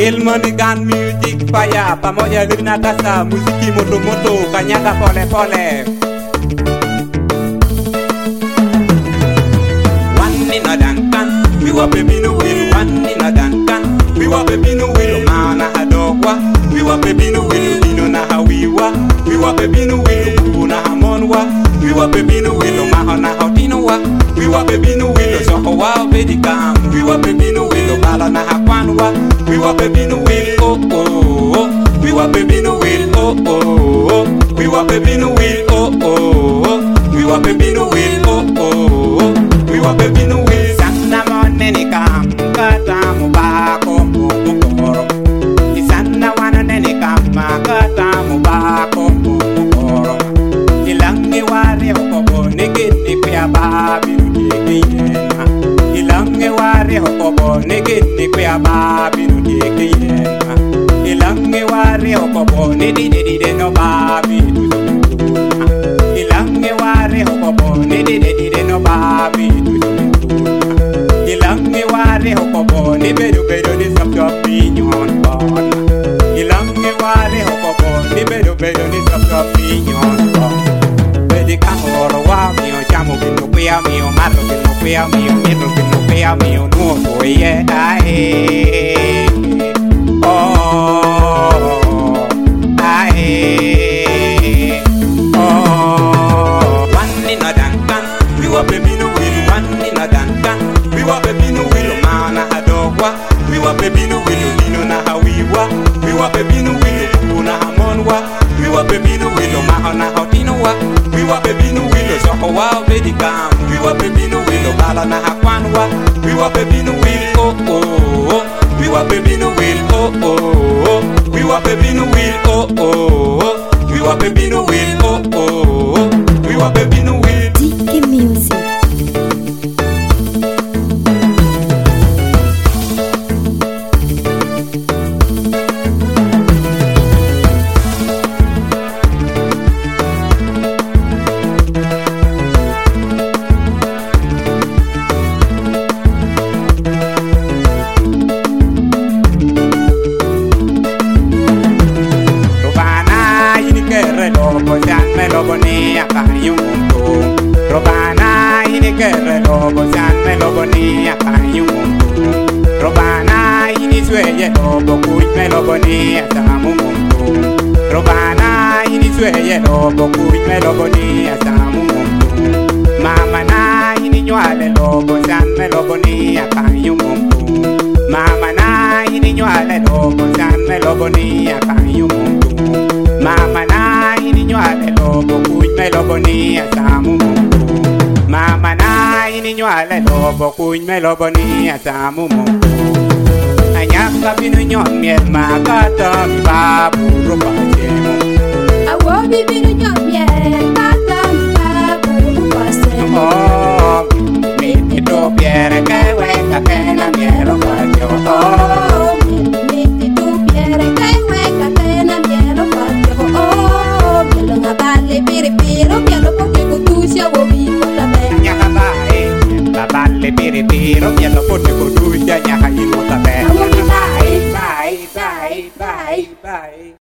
Money Gun Music Fire pamoja na kasa muziki moto moto kanyaga pole pole. One in a dankan, we were baby no will. One in a dankan, we were baby no will. Mana hadogwa, we were baby no will. Dino na hawiwa, we were baby no will. Kuna hamonwa, we were baby no will. Mahona hotinowa, we were baby no will. So hawa bedikam, we were baby no will. Bala na hakwanwa, we were baby no will. Oh oh, we were baby no will. Oh oh, we were baby no will. Oh oh, we were baby no will. Oh oh, we were baby no will. Sanna monene kam kata mubako mukoro. Isanna wana nene kam kata mubako mukoro. Ilangi wari hokobo negeni kuya babi nugekeyena. Ilangi wari hokobo negeni kuya babi nugekeyena. Ilangi wari hokobo nedide no babi nugekeyena. Ilangi wari hokobo nedide no babi nugekeyena. Ilangi wari hokobo ni bedo ni sabjo pinyon bon. Ilangi wari hokobo ni bedo ni sabjo pinyon bon. Bedi kamoro wa mio chamo bino kuya mio mato bino kuya mio mito bino kuya mio nuo oye ae. Oh ae. Oh one in a dankan, we were baby no will. One in a dankan, we were baby no will. Mana hadogwa, we were baby no will. Dino na hawiwa, we were baby no will. Kuna hamonwa, we were baby no will. Mahona hotinowa, we were baby no will. So hawa bedikam, we were baby no will. Bala na hakwanwa, we were baby no will. Oh oh, we were baby no will. Oh oh, we were baby no will. Oh oh, we were baby no will. Oh oh, we were baby no will. DK Music. Loboni akayumunto Robana ini kere lobo san loboni akayumunto Robana ini sweye lobo kuj me loboni asamumunto Robana ini sweye lobo kuj me loboni asamumunto Mama na ini nywale lobo san loboni akayumunto Mama na ini nywale lobo san loboni akayumunto Mama na ini nywale lobo kuj me loboni asamumunto Mama na ini nywale lobo kuj me loboni asamumunto Anyaka binu nyon miel makata mi babu roba jemo Awobi binu nyon miel kata mi babu roba jemo Oh, mi to piere que weka kena miel roba jemo Oh, mi to piere que weka kena miel roba jemo Oh, mielo nga balle piri piro mielo poke kutusha wobi kota be Nyaka bae, la balle piri piro mielo poke kutusha nyaka ino tabe Awobi bye Bye, bye, bye, bye.